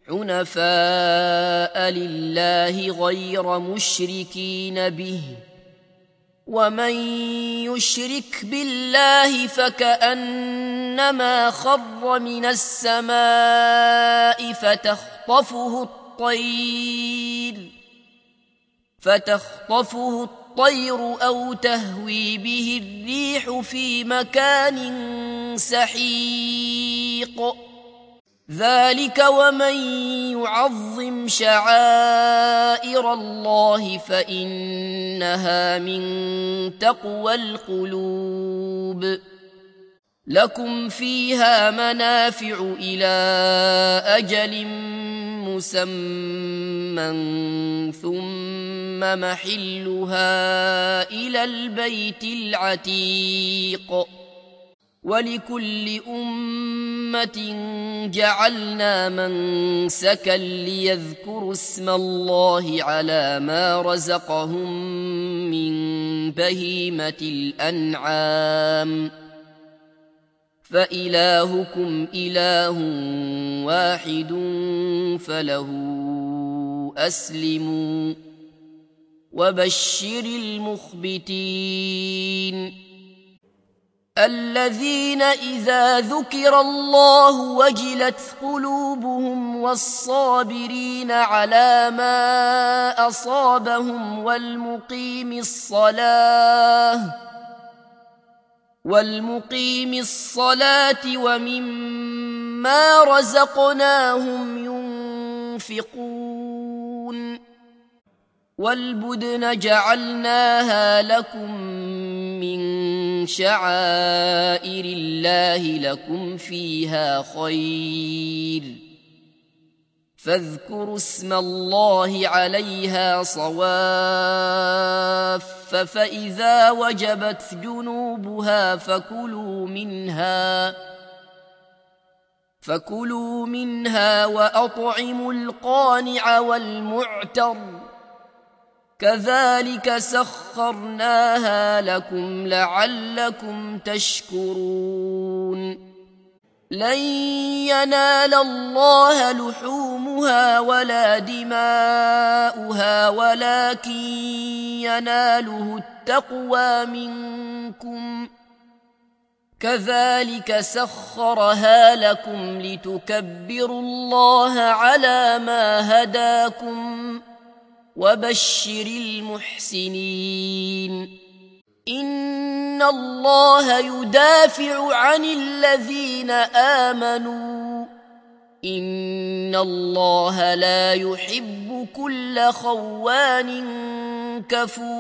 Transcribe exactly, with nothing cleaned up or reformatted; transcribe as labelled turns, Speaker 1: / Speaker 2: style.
Speaker 1: حنفاء لله غير مشركين به، ومن يشرك بالله فكأنما خر من السماء فتخطفه الطير فتخطفه الطير أو تهوي به الريح في مكان سحيق. ذلك ومن يعظم شعائر الله فإنها من تقوى القلوب. لكم فيها منافع إلى أجل مسمى ثم محلها إلى البيت العتيق. ولكل أمة جعلنا منسكا ليذكروا اسم الله على ما رزقهم من بهيمة الأنعام، فإلهكم إله واحد فله أسلموا وبشر المخبتين الذين إذا ذكر الله وجلت قلوبهم والصابرين على ما أصابهم والمقيم الصلاة والمقيم الصلاة ومما رزقناهم ينفقون. والبدن جعلناها لكم من شعائر الله لكم فيها خير، فاذكروا اسم الله عليها صواف، فإذا وجبت جنوبها فكلوا منها فكلوا منها وأطعموا القانع والمعتر، كذلك سخرناها لكم لعلكم تشكرون. لن ينال الله لحومها ولا دماؤها ولكن يناله التقوى منكم، كذلك سخرها لكم لتكبروا الله على ما هداكم وبشر المحسنين. إن الله يدافع عن الذين آمنوا، إن الله لا يحب كل خوان كفور.